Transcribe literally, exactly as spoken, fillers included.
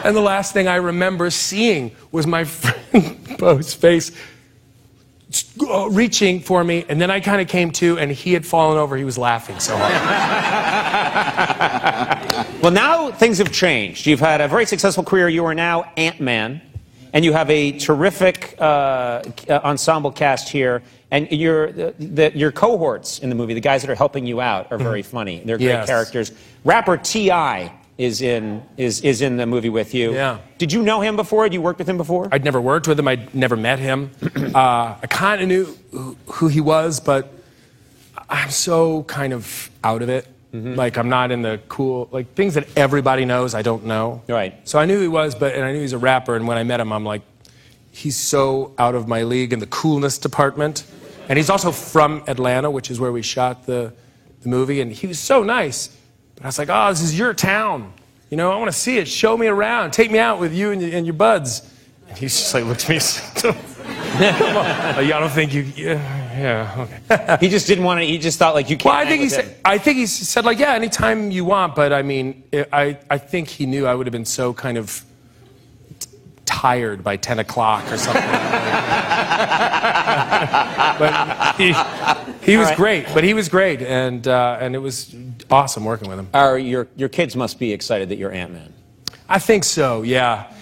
And the last thing I remember seeing was my friend Bo's face reaching for me, and then I kind of came to, and he had fallen over. He was laughing so hard. Well, now things have changed. You've had a very successful career. You are now Ant-Man, and you have a terrific uh, ensemble cast here. And your the, the, your cohorts in the movie, the guys that are helping you out, are very funny. They're great Yes. characters. Rapper T I is in is is in the movie with you. Yeah. Did you know him before? Had you worked with him before? I'd never worked with him. I'd never met him. Uh, I kind of knew who, who he was, but I'm so kind of out of it. Mm-hmm. Like, I'm not in the cool, like, things that everybody knows, I don't know. Right. So I knew he was, but and I knew he's a rapper, and when I met him, I'm like, he's so out of my league in the coolness department. And he's also from Atlanta, which is where we shot the, the movie, and he was so nice. But I was like, oh, this is your town. You know, I want to see it. Show me around. Take me out with you and your, and your buds. And he's just like, looked at me and said, come on. Like, I don't think you, yeah, yeah, okay. He just didn't want to, he just thought, like, you can't Well, I hang think he with said, him. I think he said, like, yeah, anytime you want, but I mean, it, I, I think he knew I would have been so kind of t- tired by ten o'clock or something. But he, he was right. great, but he was great, and, uh, and it was awesome working with him. Are your, your kids must be excited that you're Ant-Man. I think so, yeah.